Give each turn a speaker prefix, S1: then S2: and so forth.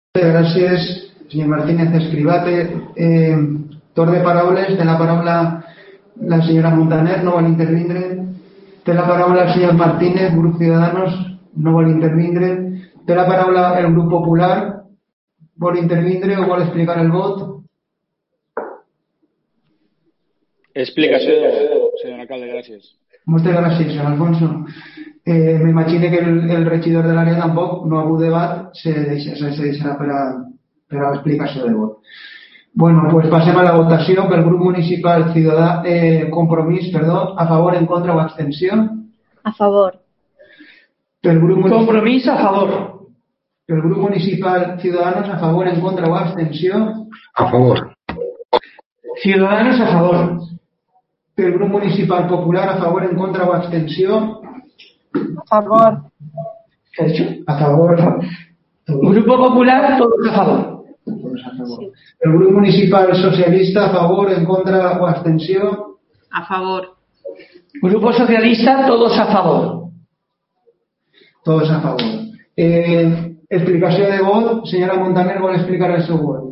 S1: Gràcies, senyor Martínez Escrivate. Torn de paraules. Té la paraula la senyora Montaner, no vol intervindre. Té la paraula el senyor Martínez, grup Ciudadanos, no vol intervindre. Té la paraula el grup Popular, vol intervindre o vol explicar el vot?
S2: Explicació, senyor alcalde, gràcies.
S1: Moltes gràcies, Alfonso. M'imagino que el regidor de l'àrea tampoc no ha hagut debat, se deixarà per a l'explicació de vot. Bueno, pues passem a la votació pel grup municipal Compromís, a favor, en contra o abstenció.
S3: A favor.
S1: Pel grup
S4: Compromís, a favor.
S1: Pel grup municipal Ciudadanos, a favor, en contra o abstenció.
S5: A favor.
S4: Ciudadanos, a favor.
S1: Pel grup municipal Popular, a favor, en contra o abstenció.
S3: A favor.
S1: ¿Qué ha dicho? A favor.
S4: Grupo Popular, todos a favor.
S1: Todos a favor. Sí. El grupo municipal socialista, a favor, en contra o abstenció.
S6: A favor.
S4: Grupo socialista, todos a favor.
S1: Todos a favor. Explicació de vot. Senyora Montaner, vol explicar el seu vot.